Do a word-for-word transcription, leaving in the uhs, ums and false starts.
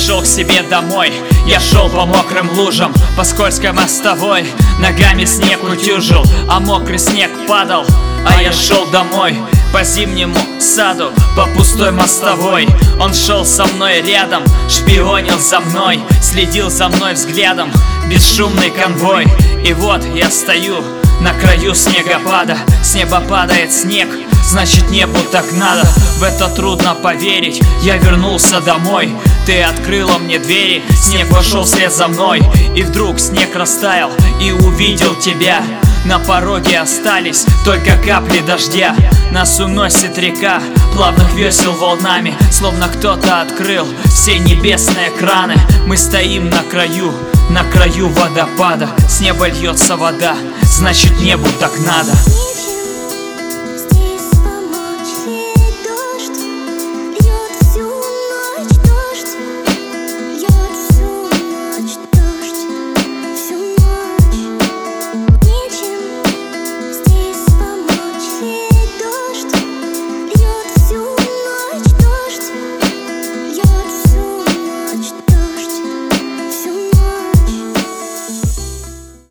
шел к себе домой. Я шел по мокрым лужам, по скользкой мостовой. Ногами снег утюжил, а мокрый снег падал. А я шел домой по зимнему саду, по пустой мостовой. Он шел со мной рядом, шпионил за мной, следил за мной взглядом, бесшумный конвой. И вот я стою на краю снегопада. С неба падает снег, значит небу так надо. В это трудно поверить, я вернулся домой. Ты открыла мне двери, снег вошел вслед за мной. И вдруг снег растаял, и увидел тебя. На пороге остались только капли дождя. Нас уносит река плавных весел волнами, словно кто-то открыл все небесные краны. Мы стоим на краю, на краю водопада. С неба льется вода, значит небу так надо.